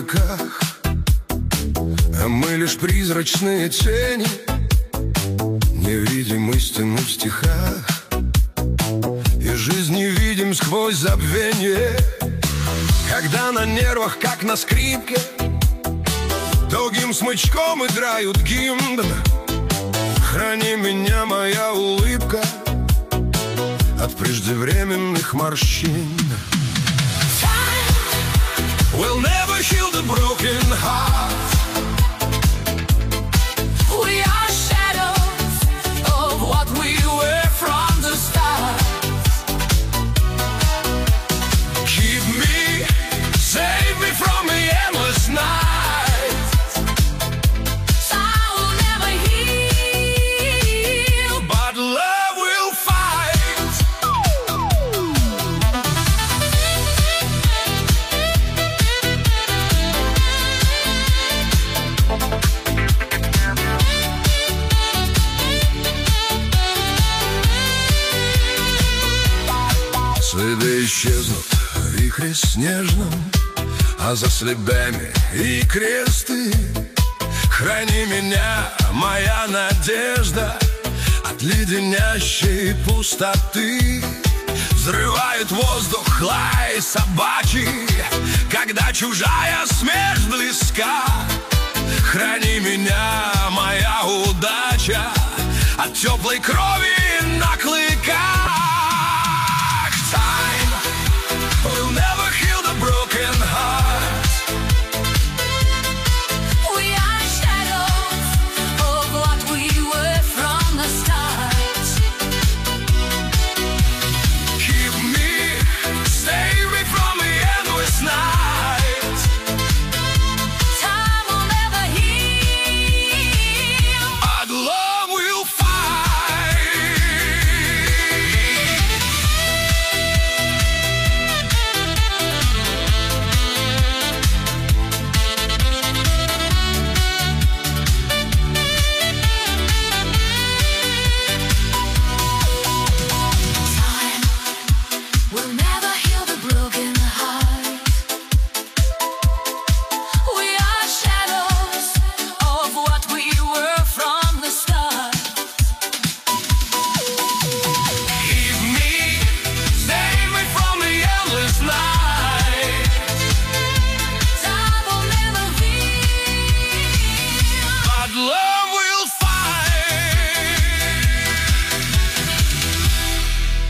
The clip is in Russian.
веках, а мы лишь призрачные тени, не видим истину в стихах, и жизнь не видим сквозь забвение. Когда на нервах, как на скрипке, долгим смычком играют гимн. Храни меня, моя улыбка, от преждевременных морщин. We'll never heal the broken heart. We are shadows of what we were from the start. Keep me, save me from the endless night. I will never heal, But love will fight. Следы исчезнут в вихре снежном, а за следами и кресты. Храни меня, моя надежда, от леденящей пустоты. Взрывает воздух лай собачий, когда чужая смерть близка. Храни меня, моя удача, от теплой крови на клыках.